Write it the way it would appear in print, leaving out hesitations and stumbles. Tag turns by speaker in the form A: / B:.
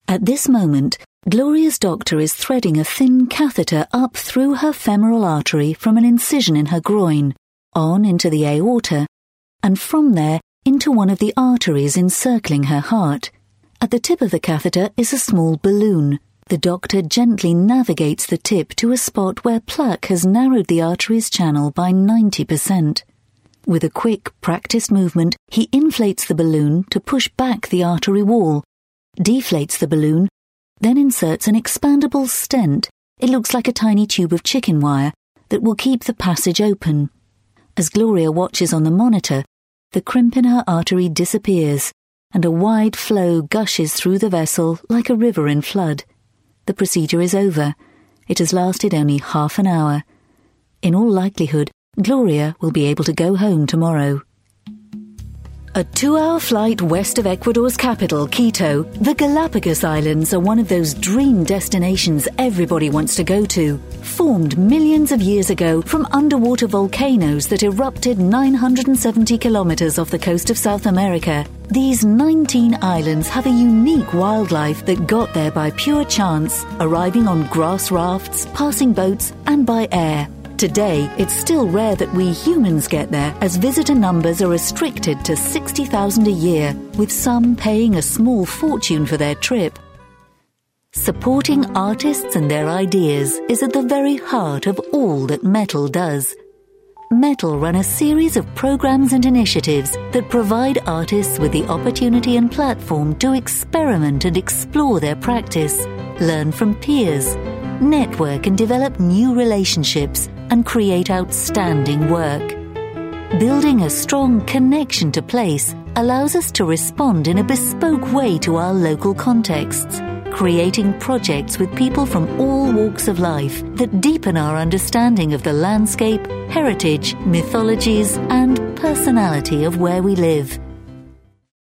A: At this moment, Gloria's doctor is threading a thin catheter up through her femoral artery from an incision in her groin, on into the aorta, and from there into one of the arteries encircling her heart. At the tip of the catheter is a small balloon. The doctor gently navigates the tip to a spot where plaque has narrowed the artery's channel by 90%. With a quick, practiced movement, he inflates the balloon to push back the artery wall, deflates the balloon, then inserts an expandable stent. It looks like a tiny tube of chicken wire that will keep the passage open. As Gloria watches on the monitor, the crimp in her artery disappears, and a wide flow gushes through the vessel like a river in flood. The procedure is over. It has lasted only half an hour. In all likelihood, Gloria will be able to go home tomorrow. A 2-hour flight west of Ecuador's capital, Quito, the Galapagos Islands are one of those dream destinations everybody wants to go to. Formed millions of years ago from underwater volcanoes that erupted 970 kilometers off the coast of South America, these 19 islands have a unique wildlife that got there by pure chance, arriving on grass rafts, passing boats, and by air. Today, it's still rare that we humans get there, as visitor numbers are restricted to 60,000 a year, with some paying a small fortune for their trip. Supporting artists and their ideas is at the very heart of all that Metal does. Metal run a series of programs and initiatives that provide artists with the opportunity and platform to experiment and explore their practice, learn from peers, network and develop new relationships, and create outstanding work. Building a strong connection to place allows us to respond in a bespoke way to our local contexts, creating projects with people from all walks of life that deepen our understanding of the landscape, heritage, mythologies, and personality of where we live.